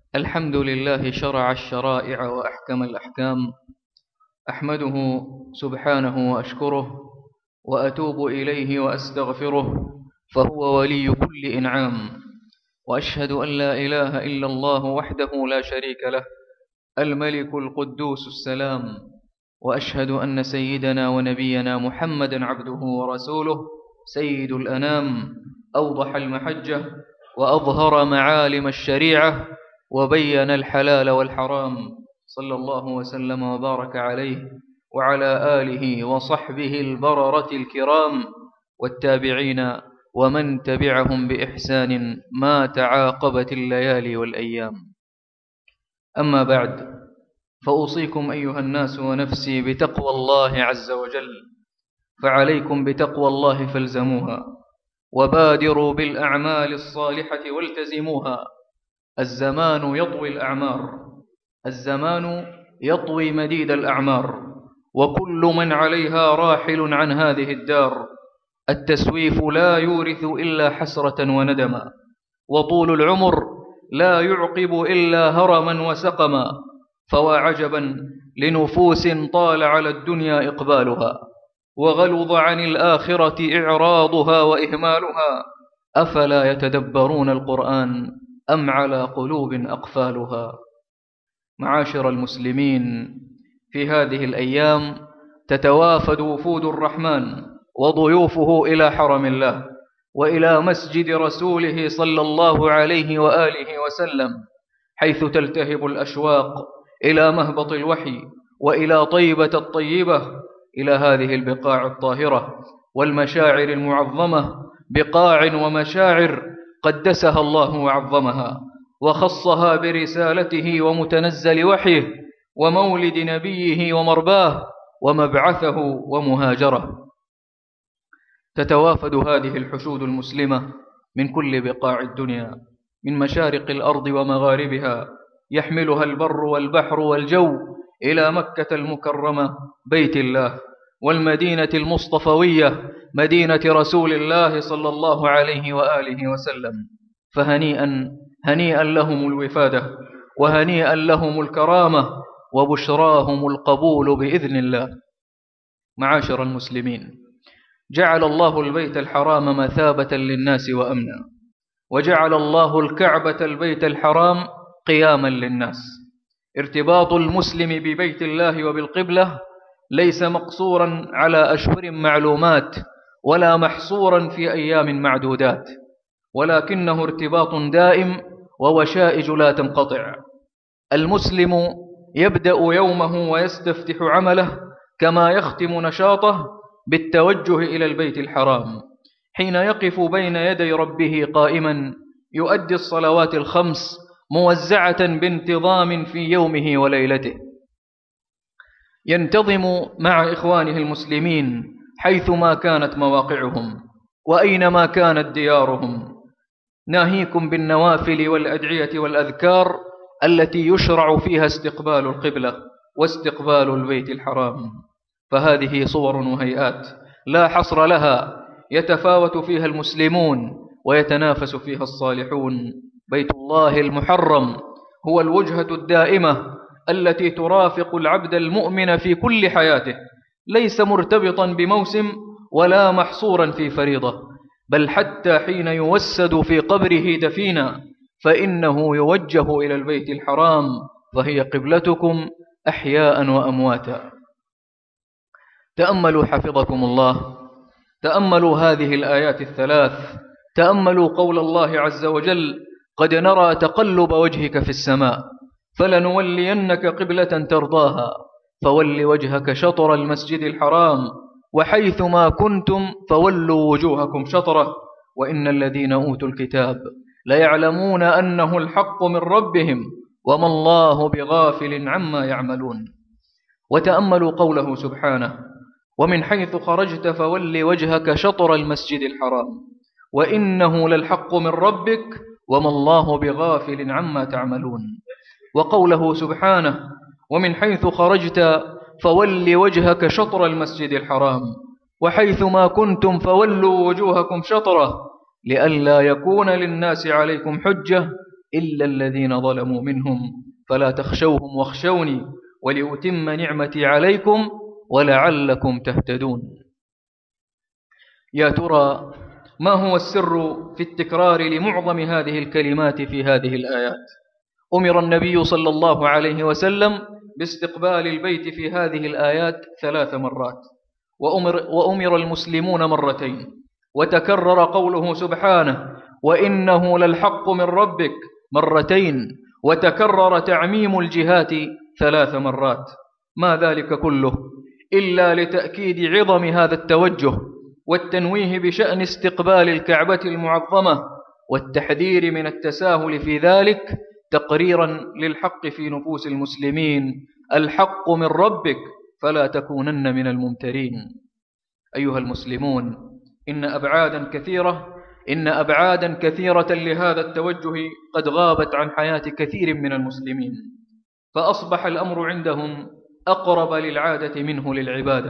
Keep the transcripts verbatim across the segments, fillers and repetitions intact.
الحمد لله شرع الشرائع وأحكم الأحكام. أحمده سبحانه وأشكره وأتوب إليه وأستغفره، فهو ولي كل إنعام. وأشهد أن لا إله إلا الله وحده لا شريك له، الملك القدوس السلام. وأشهد أن سيدنا ونبينا محمدا عبده ورسوله، سيد الأنام، أوضح المحجة وأظهر معالم الشريعة وبين الحلال والحرام، صلى الله وسلم وبارك عليه وعلى آله وصحبه البررة الكرام والتابعين ومن تبعهم بإحسان ما تعاقبت الليالي والأيام. أما بعد، فأوصيكم أيها الناس ونفسي بتقوى الله عز وجل، فعليكم بتقوى الله فالزموها، وبادروا بالأعمال الصالحة والتزموها. الزمان يطوي الأعمار، الزمان يطوي مديد الأعمار، وكل من عليها راحل عن هذه الدار. التسويف لا يورث إلا حسرة وندما، وطول العمر لا يعقب إلا هرما وسقما. فوا عجبا لنفوس طال على الدنيا إقبالها، وغلظ عن الآخرة إعراضها وإهمالها. أفلا يتدبرون القرآن أم على قلوب أقفالها؟ معاشر المسلمين، في هذه الأيام تتوافد وفود الرحمن وضيوفه إلى حرم الله وإلى مسجد رسوله صلى الله عليه وآله وسلم، حيث تلتهب الأشواق إلى مهبط الوحي وإلى طيبة الطيبة، إلى هذه البقاع الطاهرة والمشاعر المعظمة، بقاع ومشاعر قدسها الله وعظمها وخصها برسالته ومتنزل وحيه ومولد نبيه ومرباه ومبعثه ومهاجره. تتوافد هذه الحشود المسلمة من كل بقاع الدنيا، من مشارق الأرض ومغاربها، يحملها البر والبحر والجو إلى مكة المكرمة بيت الله، والمدينة المصطفوية مدينة رسول الله صلى الله عليه وآله وسلم. فهنيئا هنيئا لهم الوفادة، وهنيئا لهم الكرامة، وبشراهم القبول بإذن الله. معاشر المسلمين، جعل الله البيت الحرام مثابة للناس وأمنا، وجعل الله الكعبة البيت الحرام قياما للناس. ارتباط المسلم ببيت الله وبالقبلة ليس مقصورا على أشهر معلومات ولا محصورا في أيام معدودات، ولكنه ارتباط دائم ووشائج لا تنقطع. المسلم يبدأ يومه ويستفتح عمله كما يختم نشاطه بالتوجه إلى البيت الحرام، حين يقف بين يدي ربه قائما يؤدي الصلوات الخمس موزعة بانتظام في يومه وليلته، ينتظم مع إخوانه المسلمين حيثما كانت مواقعهم وأينما كانت ديارهم. ناهيكم بالنوافل والأدعية والأذكار التي يشرع فيها استقبال القبلة واستقبال البيت الحرام، فهذه صور وهيئات لا حصر لها، يتفاوت فيها المسلمون ويتنافس فيها الصالحون. بيت الله المحرم هو الوجهة الدائمة التي ترافق العبد المؤمن في كل حياته، ليس مرتبطا بموسم ولا محصورا في فريضة، بل حتى حين يوسد في قبره دفينا فإنه يوجه إلى البيت الحرام، فهي قبلتكم أحياء وأمواتا. تأملوا حفظكم الله، تأملوا هذه الآيات الثلاث، تأملوا قول الله عز وجل: قد نرى تقلب وجهك في السماء فلنولينك قبلة ترضاها فول وجهك شطر المسجد الحرام وحيثما كنتم فولوا وجوهكم شطره وإن الذين أوتوا الكتاب ليعلمون أنه الحق من ربهم وما الله بغافل عما يعملون. وتأملوا قوله سبحانه: ومن حيث خرجت فول وجهك شطر المسجد الحرام وإنه للحق من ربك وما الله بغافل عما تعملون. وقوله سبحانه: ومن حيث خرجت فول وجهك شطر المسجد الحرام وحيثما كنتم فولوا وجوهكم شطره لئلا يكون للناس عليكم حجة إلا الذين ظلموا منهم فلا تخشوهم واخشوني ولأتم نعمتي عليكم ولعلكم تهتدون. يا ترى ما هو السر في التكرار لمعظم هذه الكلمات في هذه الآيات؟ أمر النبي صلى الله عليه وسلم باستقبال البيت في هذه الآيات ثلاث مرات، وأمر, وأمر المسلمون مرتين، وتكرر قوله سبحانه وإنه للحق من ربك مرتين، وتكرر تعميم الجهات ثلاث مرات. ما ذلك كله إلا لتأكيد عظم هذا التوجه والتنويه بشأن استقبال الكعبة المعظمة والتحذير من التساهل في ذلك، تقريرا للحق في نفوس المسلمين: الحق من ربك فلا تكونن من الممترين. أيها المسلمون، إن أبعادا كثيرة إن أبعادا كثيرة لهذا التوجه قد غابت عن حياة كثير من المسلمين، فأصبح الأمر عندهم أقرب للعادة منه للعبادة.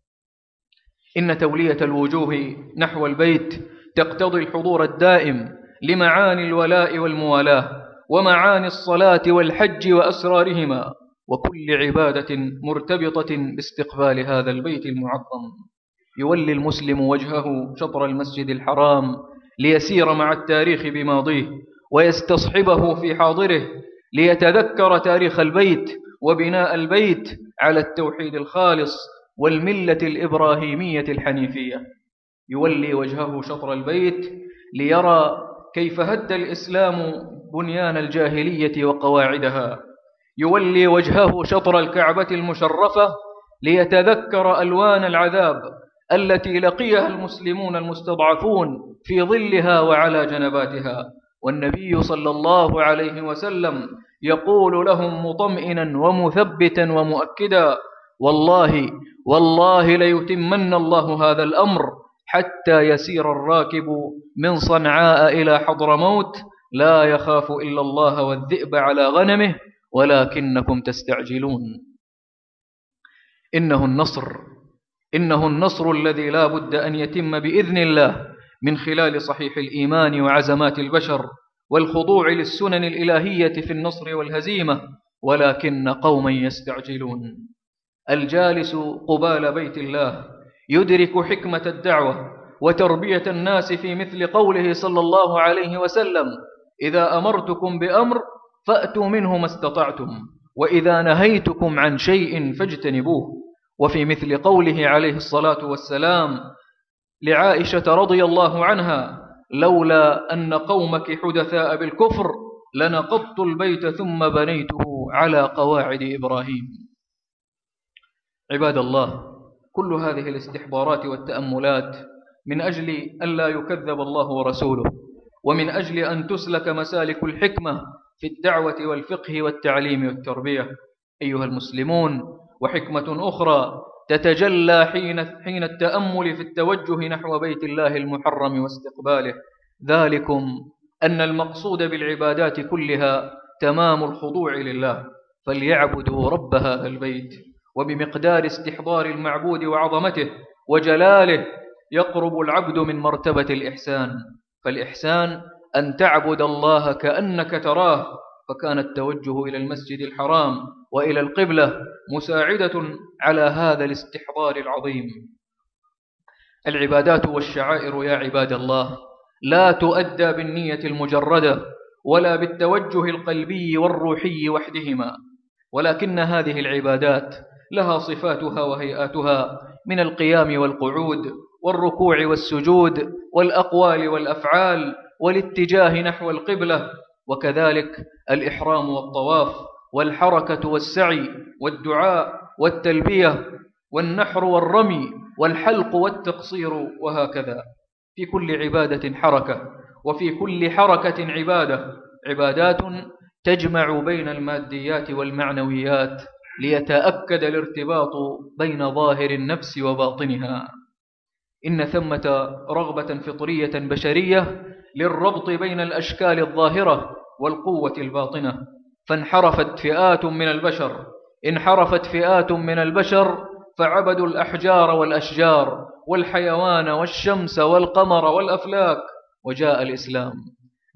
إن تولية الوجوه نحو البيت تقتضي الحضور الدائم لمعاني الولاء والموالاة ومعاني الصلاة والحج وأسرارهما، وكل عبادة مرتبطة باستقبال هذا البيت المعظم. يولي المسلم وجهه شطر المسجد الحرام ليسير مع التاريخ بماضيه ويستصحبه في حاضره، ليتذكر تاريخ البيت وبناء البيت على التوحيد الخالص والملة الإبراهيمية الحنيفية. يولي وجهه شطر البيت ليرى كيف هد الإسلام بنيان الجاهلية وقواعدها. يولي وجهه شطر الكعبة المشرفة ليتذكر ألوان العذاب التي لقيها المسلمون المستضعفون في ظلها وعلى جنباتها، والنبي صلى الله عليه وسلم يقول لهم مطمئنا ومثبتا ومؤكدا: والله والله ليتمن الله هذا الأمر حتى يسير الراكب من صنعاء إلى حضرموت لا يخاف إلا الله والذئب على غنمه ولكنكم تستعجلون. إنه النصر إنه النصر الذي لا بد أن يتم بإذن الله من خلال صحيح الإيمان وعزمات البشر والخضوع للسنن الإلهية في النصر والهزيمة، ولكن قوما يستعجلون. الجالس قبال بيت الله يدرك حكمة الدعوة وتربية الناس في مثل قوله صلى الله عليه وسلم: إذا أمرتكم بأمر فأتوا منه ما استطعتم، وإذا نهيتكم عن شيء فاجتنبوه. وفي مثل قوله عليه الصلاة والسلام لعائشة رضي الله عنها: لولا أن قومك حدثاء بالكفر لنقضت البيت ثم بنيته على قواعد إبراهيم. عباد الله، كل هذه الاستحضارات والتأملات من أجل أن لا يكذب الله ورسوله، ومن أجل أن تسلك مسالك الحكمة في الدعوة والفقه والتعليم والتربية. أيها المسلمون، وحكمة أخرى تتجلى حين حين التأمل في التوجه نحو بيت الله المحرم واستقباله، ذلكم أن المقصود بالعبادات كلها تمام الخضوع لله، فليعبدوا رب هذا البيت. وبمقدار استحضار المعبود وعظمته وجلاله يقرب العبد من مرتبة الإحسان. فالإحسان أن تعبد الله كأنك تراه، فكان التوجه إلى المسجد الحرام وإلى القبلة مساعدة على هذا الاستحضار العظيم. العبادات والشعائر يا عباد الله لا تؤدى بالنية المجردة ولا بالتوجه القلبي والروحي وحدهما، ولكن هذه العبادات لها صفاتها وهيئاتها من القيام والقعود والركوع والسجود والأقوال والأفعال والاتجاه نحو القبلة، وكذلك الإحرام والطواف والحركة والسعي والدعاء والتلبية والنحر والرمي والحلق والتقصير، وهكذا. في كل عبادة حركة، وفي كل حركة عبادة. عبادات تجمع بين الماديات والمعنويات ليتأكد الارتباط بين ظاهر النفس وباطنها. إن ثمة رغبة فطرية بشرية للربط بين الأشكال الظاهرة والقوة الباطنة، فانحرفت فئات من البشر انحرفت فئات من البشر فعبدوا الأحجار والأشجار والحيوان والشمس والقمر والأفلاك، وجاء الإسلام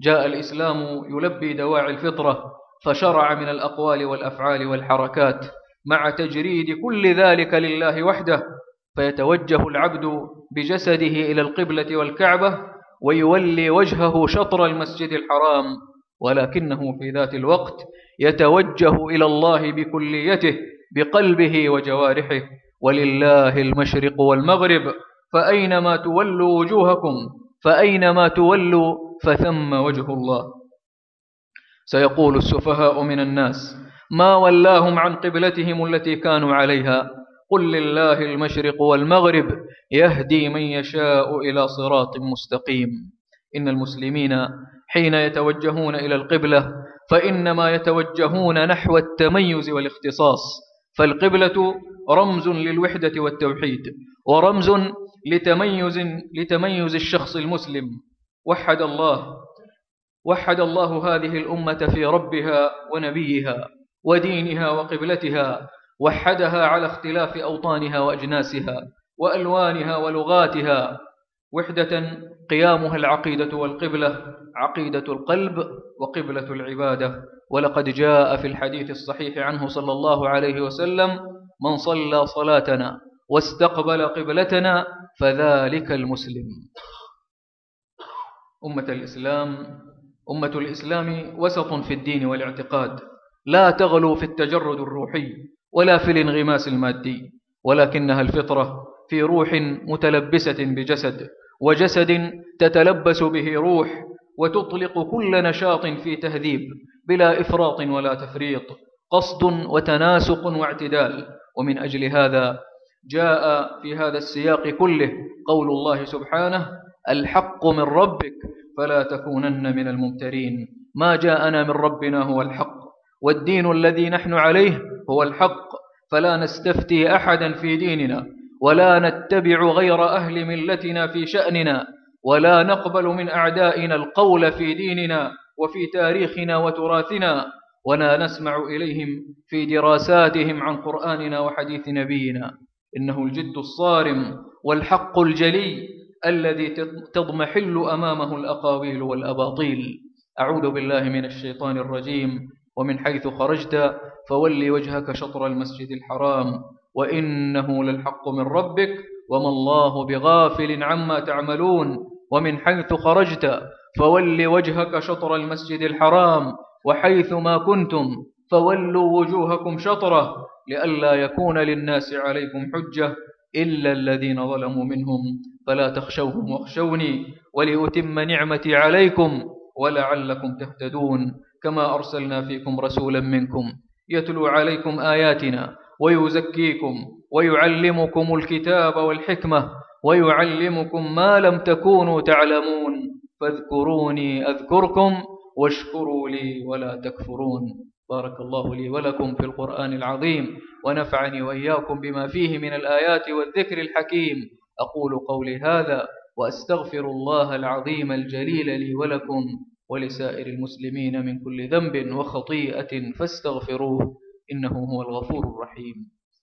جاء الإسلام يلبي دواعي الفطرة، فشرع من الأقوال والأفعال والحركات مع تجريد كل ذلك لله وحده، فيتوجه العبد بجسده إلى القبلة والكعبة ويولي وجهه شطر المسجد الحرام، ولكنه في ذات الوقت يتوجه إلى الله بكليته بقلبه وجوارحه. ولله المشرق والمغرب فأينما تولوا وجوهكم فأينما تولوا فثم وجه الله. سيقول السفهاء من الناس: ما ولاهم عن قبلتهم التي كانوا عليها؟ قل لله المشرق والمغرب يهدي من يشاء إلى صراط مستقيم. إن المسلمين حين يتوجهون إلى القبلة فإنما يتوجهون نحو التميز والاختصاص، فالقبلة رمز للوحدة والتوحيد، ورمز لتميز لتميز الشخص المسلم. وحد الله وحد الله هذه الأمة في ربها ونبيها ودينها وقبلتها، وحدها على اختلاف أوطانها وأجناسها وألوانها ولغاتها، وحدة قيامها العقيدة والقبلة، عقيدة القلب وقبلة العبادة. ولقد جاء في الحديث الصحيح عنه صلى الله عليه وسلم: من صلى صلاتنا واستقبل قبلتنا فذلك المسلم. أمة الإسلام أمة الإسلام وسط في الدين والاعتقاد، لا تغلو في التجرد الروحي ولا في الانغماس المادي، ولكنها الفطرة في روح متلبسة بجسد، وجسد تتلبس به روح، وتطلق كل نشاط في تهذيب بلا إفراط ولا تفريط، قصد وتناسق واعتدال. ومن أجل هذا جاء في هذا السياق كله قول الله سبحانه: الحق من ربك فلا تكونن من الممترين. ما جاءنا من ربنا هو الحق، والدين الذي نحن عليه هو الحق، فلا نستفتي أحدا في ديننا، ولا نتبع غير أهل ملتنا في شأننا، ولا نقبل من أعدائنا القول في ديننا وفي تاريخنا وتراثنا، ولا نسمع إليهم في دراساتهم عن قرآننا وحديث نبينا. إنه الجد الصارم والحق الجلي الذي تضمحل أمامه الأقاويل والأباطيل. أعوذ بالله من الشيطان الرجيم. ومن حيث خرجت فولي وجهك شطر المسجد الحرام وإنه للحق من ربك وما الله بغافل عما تعملون. ومن حيث خرجت فولي وجهك شطر المسجد الحرام وحيث ما كنتم فولوا وجوهكم شطره لئلا يكون للناس عليكم حجة إلا الذين ظلموا منهم فلا تخشوهم واخشوني ولأتم نعمتي عليكم ولعلكم تهتدون. كما أرسلنا فيكم رسولا منكم يتلو عليكم آياتنا ويزكيكم ويعلمكم الكتاب والحكمة ويعلمكم ما لم تكونوا تعلمون فاذكروني أذكركم واشكروا لي ولا تكفرون. بارك الله لي ولكم في القرآن العظيم، ونفعني وإياكم بما فيه من الآيات والذكر الحكيم. أقول قولي هذا وأستغفر الله العظيم الجليل لي ولكم ولسائر المسلمين من كل ذنب وخطيئة فاستغفروه إنه هو الغفور الرحيم.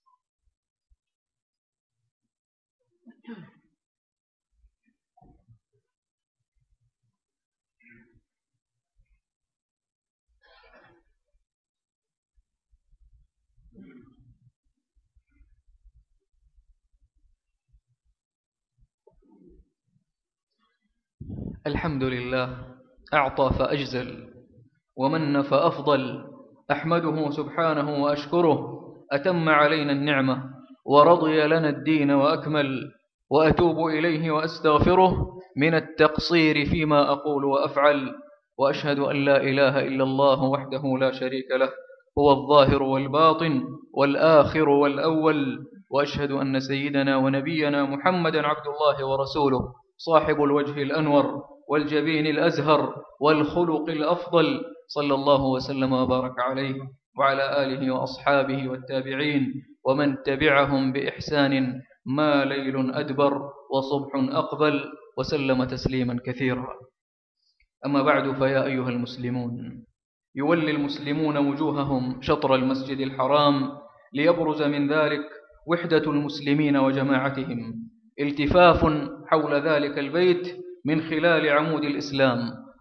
الحمد لله أعطى فأجزل ومن فأفضل، أحمده سبحانه وأشكره، أتم علينا النعمة ورضي لنا الدين وأكمل، وأتوب إليه وأستغفره من التقصير فيما أقول وأفعل، وأشهد أن لا إله إلا الله وحده لا شريك له، هو الظاهر والباطن والآخر والأول، وأشهد أن سيدنا ونبينا محمدا عبد الله ورسوله صاحب الوجه الأنور والجبين الأزهر والخلق الأفضل، صلى الله وسلم وبارك عليه وعلى آله وأصحابه والتابعين ومن تبعهم بإحسان ما ليل أدبر وصبح أقبل، وسلم تسليما كثيرا. أما بعد، فيا أيها المسلمون، يولي المسلمون وجوههم شطر المسجد الحرام ليبرز من ذلك وحدة المسلمين وجماعتهم، التفاف حول ذلك البيت من خلال عمود الإسلام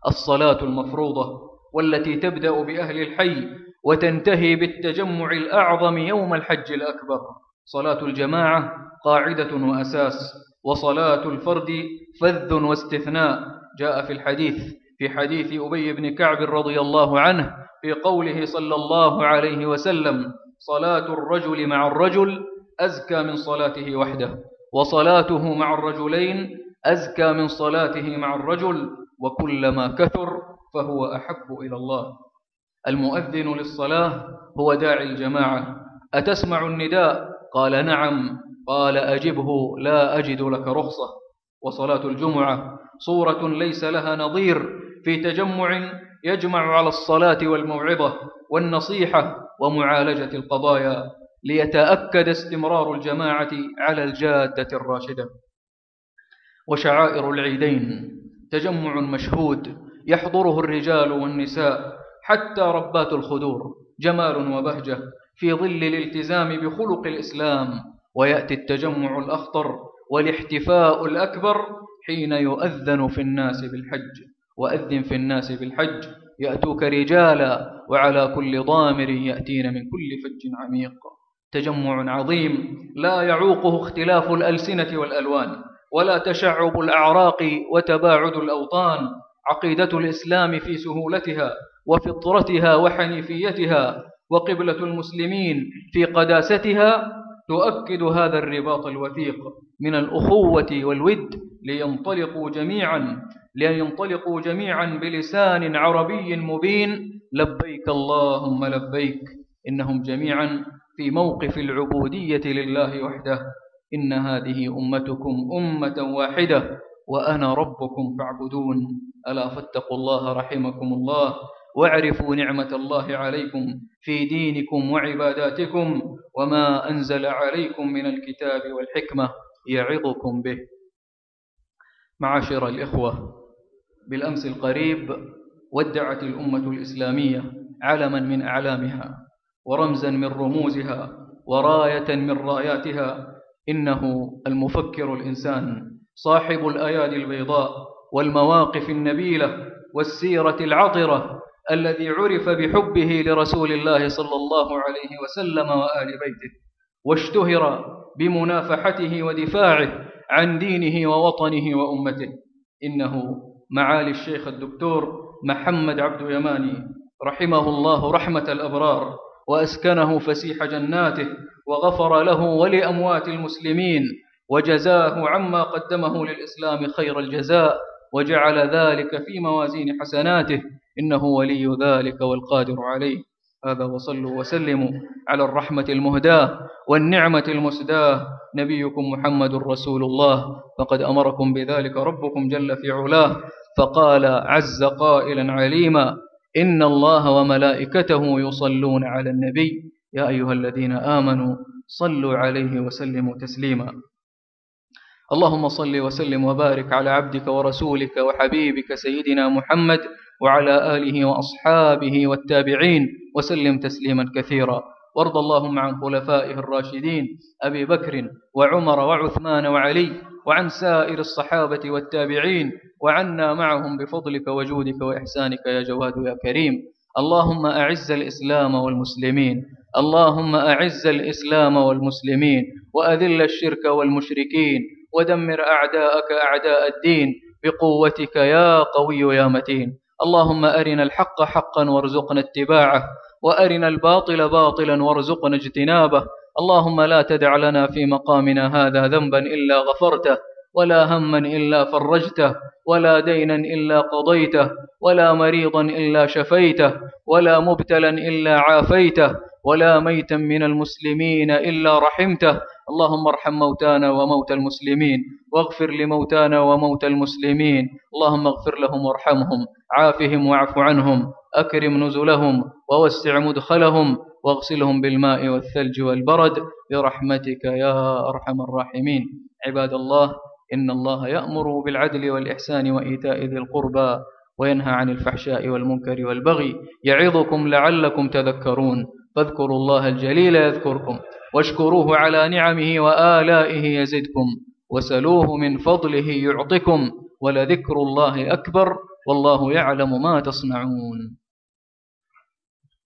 الصلاة المفروضة، والتي تبدأ بأهل الحي وتنتهي بالتجمع الأعظم يوم الحج الأكبر. صلاة الجماعة قاعدة وأساس، وصلاة الفرد فذ واستثناء. جاء في الحديث في حديث أبي بن كعب رضي الله عنه في قوله صلى الله عليه وسلم: صلاة الرجل مع الرجل أزكى من صلاته وحده، وصلاته مع الرجلين أزكى من صلاته مع الرجل، وكلما كثر فهو أحب إلى الله. المؤذن للصلاة هو داعي الجماعة: أتسمع النداء؟ قال: نعم. قال: أجبه، لا أجد لك رخصة. وصلاة الجمعة صورة ليس لها نظير في تجمع يجمع على الصلاة والموعظة والنصيحة ومعالجة القضايا، ليتأكد استمرار الجماعة على الجادة الراشدة. وشعائر العيدين تجمع مشهود يحضره الرجال والنساء حتى ربات الخدور، جمال وبهجة في ظل الالتزام بخلق الإسلام. ويأتي التجمع الأخطر والاحتفاء الأكبر حين يؤذن في الناس بالحج. وأذن في الناس بالحج يأتوك رجالا وعلى كل ضامر يأتين من كل فج عميق. تجمع عظيم لا يعوقه اختلاف الألسنة والألوان، ولا تشعب الأعراق وتباعد الأوطان. عقيدة الإسلام في سهولتها وفطرتها وحنيفيتها، وقبلة المسلمين في قداستها تؤكد هذا الرباط الوثيق من الأخوة والود، لينطلقوا جميعا لينطلقوا جميعا بلسان عربي مبين: لبيك اللهم لبيك. إنهم جميعا في موقف العبودية لله وحده. إن هذه أمتكم أمة واحدة وأنا ربكم فاعبدون. ألا فاتقوا الله رحمكم الله، واعرفوا نعمة الله عليكم في دينكم وعباداتكم، وما أنزل عليكم من الكتاب والحكمة يعظكم به. معاشر الإخوة، بالأمس القريب ودعت الأمة الإسلامية علما من أعلامها، ورمزا من رموزها، وراية من راياتها. إنه المفكر الإنسان صاحب الأيادي البيضاء والمواقف النبيلة والسيرة العطرة، الذي عرف بحبه لرسول الله صلى الله عليه وسلم وآل بيته، واشتهر بمنافحته ودفاعه عن دينه ووطنه وأمته. إنه معالي الشيخ الدكتور محمد عبد يماني رحمه الله رحمة الأبرار، وأسكنه فسيح جناته، وغفر له ولأموات المسلمين، وجزاه عما قدمه للإسلام خير الجزاء، وجعل ذلك في موازين حسناته، إنه ولي ذلك والقادر عليه. هذا وصلوا وسلموا على الرحمة المهداة والنعمة المسداة، نبيكم محمد رسول الله، فقد أمركم بذلك ربكم جل في علاه، فقال عز قائلا عليما: إن الله وملائكته يصلون على النبي يا أيها الذين آمنوا صلوا عليه وسلموا تسليما. اللهم صل وسلم وبارك على عبدك ورسولك وحبيبك سيدنا محمد وعلى آله وأصحابه والتابعين وسلم تسليما كثيرا. وارض اللهم عن خلفائه الراشدين أبي بكر وعمر وعثمان وعلي، وعن سائر الصحابة والتابعين، وعنا معهم بفضلك وجودك وإحسانك يا جواد يا كريم. اللهم أعز الإسلام والمسلمين اللهم أعز الإسلام والمسلمين وأذل الشرك والمشركين، ودمر أعداءك أعداء الدين بقوتك يا قوي يا متين. اللهم أرنا الحق حقا وارزقنا اتباعه، وأرنا الباطل باطلا وارزقنا اجتنابه. اللهم لا تدع لنا في مقامنا هذا ذنبا إلا غفرته، ولا هما إلا فرجته، ولا دينا إلا قضيته، ولا مريضا إلا شفيته، ولا مبتلا إلا عافيته، ولا ميتا من المسلمين إلا رحمته. اللهم ارحم موتانا وموتى المسلمين، واغفر لموتانا وموتى المسلمين. اللهم اغفر لهم وارحمهم، عافهم واعف عنهم، أكرم نزلهم ووسع مدخلهم، واغسلهم بالماء والثلج والبرد برحمتك يا أرحم الراحمين. عباد الله، إن الله يأمر بالعدل والإحسان وإيتاء ذي القربى، وينهى عن الفحشاء والمنكر والبغي، يعظكم لعلكم تذكرون. فاذكروا الله الجليل يذكركم، واشكروه على نعمه وآلائه يزدكم، وسلوه من فضله يعطكم، ولذكر الله أكبر والله يعلم ما تصنعون.